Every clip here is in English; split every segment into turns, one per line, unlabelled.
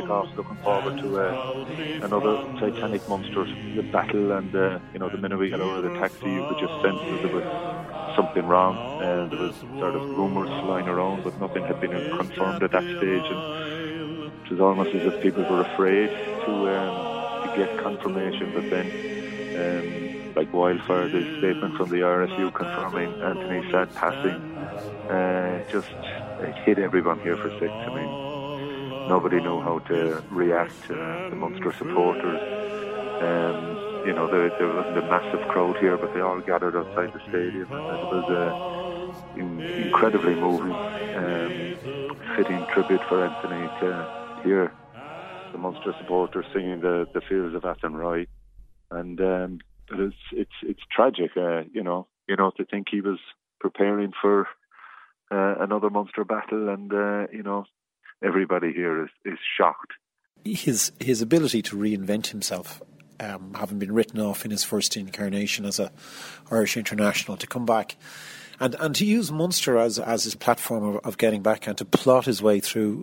off looking forward to another Titanic Munster battle, and the minute we got out of the taxi you could just sense that there was something wrong, and there was sort of rumours flying around, but nothing had been confirmed at that stage, and it was almost as if people were afraid to get confirmation. But then, like wildfire, the statement from the RSU confirming Anthony Sad passing just hit everyone here for six. I mean, nobody knew how to react. The Munster supporters, there wasn't a massive crowd here, but they all gathered outside the stadium, and it was incredibly moving, fitting tribute for Anthony to hear the Munster supporters singing the Fields of Athenry, and it's tragic, to think he was preparing for another Munster battle, and everybody here is shocked.
His ability to reinvent himself, having been written off in his first incarnation as a Irish international, to come back and to use Munster as his platform of getting back, and to plot his way through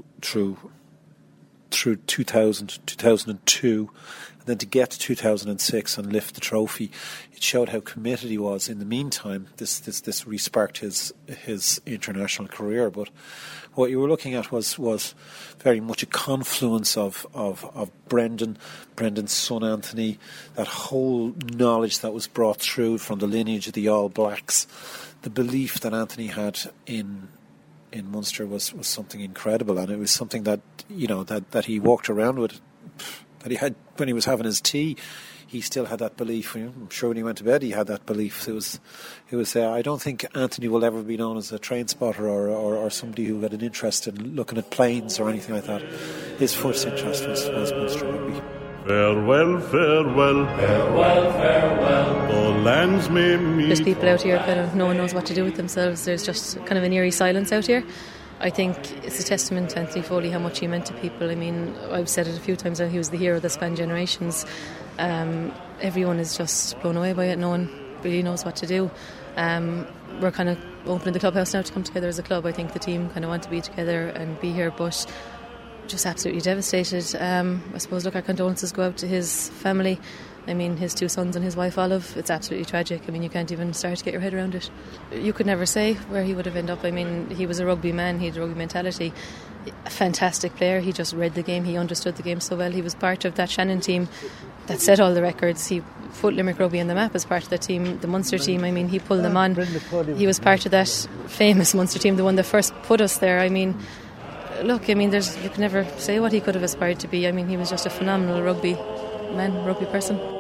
2000, 2002, and then to get to 2006 and lift the trophy. It showed how committed he was. In the meantime, this re-sparked his international career. But what you were looking at was very much a confluence of Brendan's son Anthony, that whole knowledge that was brought through from the lineage of the All Blacks, the belief that Anthony had in Munster was something incredible, and it was something that that he walked around with, that he had when he was having his tea. He still had that belief. I'm sure when he went to bed he had that belief. It was I don't think Anthony will ever be known as a train spotter or somebody who had an interest in looking at planes or anything like that. His first interest was Munster rugby.
Farewell, farewell, farewell, farewell. The lands may meet.
There's people out here no one knows what to do with themselves. There's just kind of an eerie silence out here. I think it's a testament to Anthony Foley how much he meant to people. I mean, I've said it a few times now, he was the hero that spanned generations. Everyone is just blown away by it. No one really knows what to do. We're kind of opening the clubhouse now to come together as a club. I think the team kind of want to be together and be here, but just absolutely devastated. I suppose, our condolences go out to his family. I mean, his two sons and his wife Olive. It's absolutely tragic. I mean, you can't even start to get your head around it. You could never say where he would have ended up. I mean, he was a rugby man. He had a rugby mentality. A fantastic player. He just read the game. He understood the game so well. He was part of that Shannon team that set all the records. He put Limerick Rugby on the map as part of that team, the Munster team. I mean, he pulled them on. He was part of that famous Munster team, the one that first put us there. I mean, look, you can never say what he could have aspired to be. I mean, he was just a phenomenal rugby man, rugby person.